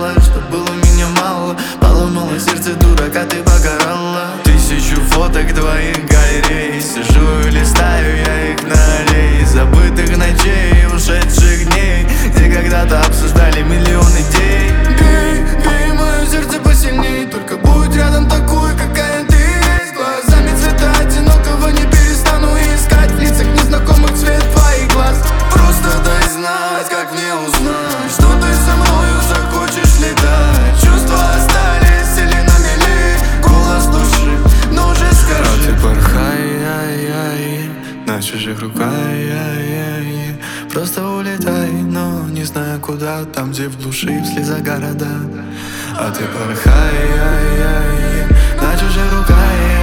знала, что было меня мало. Поломала сердце дурака, ты покарала. Тысячу фоток твоих галерей, сижу и листаю я их на аллее забытых ночей, ушедших дней, где когда-то обсуждали миллион идей. Бей мое сердце посильней, только будь рядом такой, какая ты есть. Глазами цвета одинокого не перестану искать в лицах незнакомых цвет твоих глаз. Просто дай знать, как мне узнать, что ты со мною захочешь летать. Чувства остались или на мели, голос души, ну же скажи. А ты порхай, на чужих руках, просто улетай, но не знаю куда. Там, где в глуши, в слезах города. А ты порхай, на чужих руках.